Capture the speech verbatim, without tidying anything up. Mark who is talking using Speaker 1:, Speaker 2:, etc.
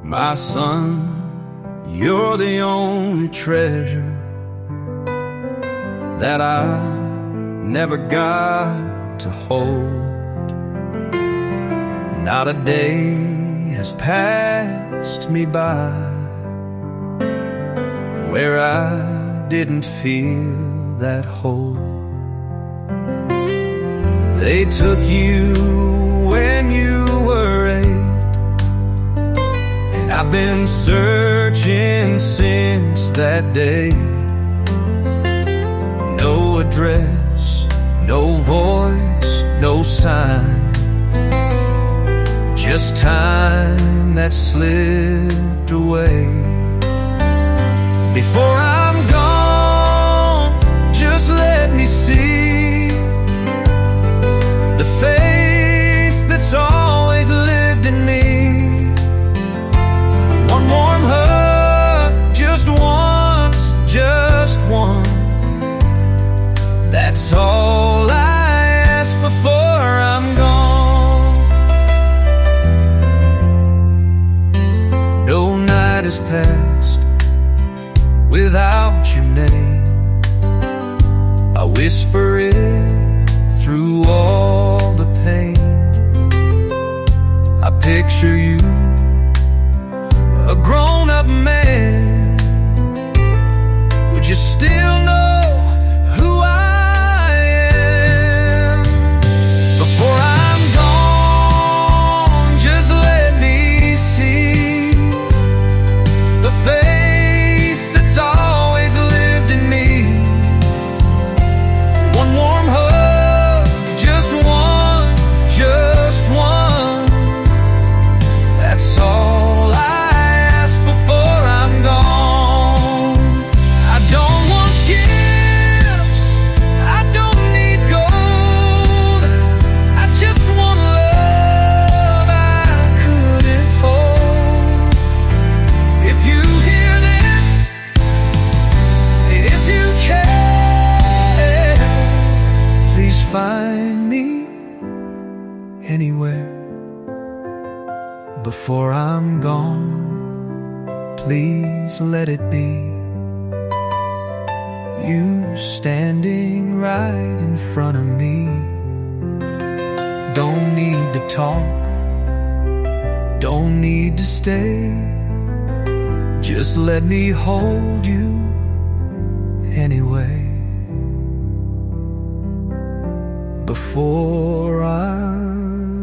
Speaker 1: My son, you're the only treasure that I never got to hold. Not a day has passed me by where I didn't feel that hold. They took you when you were eight, and I've been searching since that day. No address, no voice, no sign, just time that slipped away. Before I'm gone, just let me see the face that's always lived in me. One warm hug, just once, just one. That's all I ask before I'm gone. No night has passed without your name. I whisper it through all the pain. I picture you, a grown-up man. Would you still know who I am? Before I'm gone, just let me see the face that's always lived in me. One warm hug, just one, just one. That's all I ask before I'm gone. I don't want gifts, I don't need gold. I just want love I couldn't hold. If you hear this, if you care, please find me anywhere. Before I'm gone, please let it be you standing right in front of me. Don't need to talk, don't need to stay. Just let me hold you anyway. Before I